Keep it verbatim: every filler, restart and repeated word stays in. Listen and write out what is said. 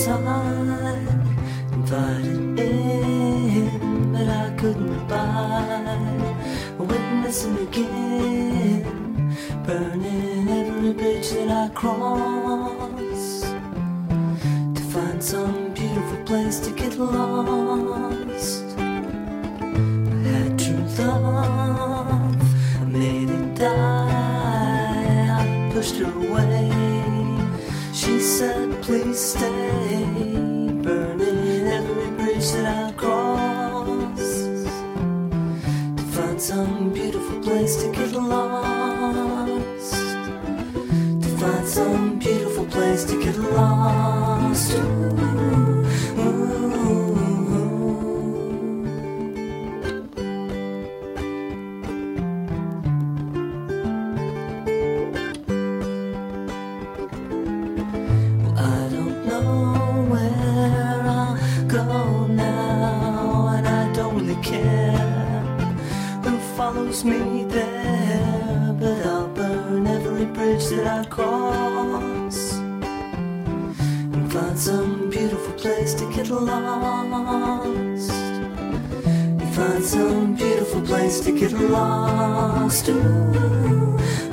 outside, invited in, but I couldn't abide witnessing again, burning every bridge that I cross, to find some beautiful place to get lost. I had true love, I made it die, I pushed her away. She said, please stay, burning every bridge that I cross, to find some beautiful place to get lost, to find some beautiful place to get lost. Ooh, ooh. Go now, and I don't really care who follows me there, but I'll burn every bridge that I cross, and find some beautiful place to get lost, and find some beautiful place to get lost. Ooh.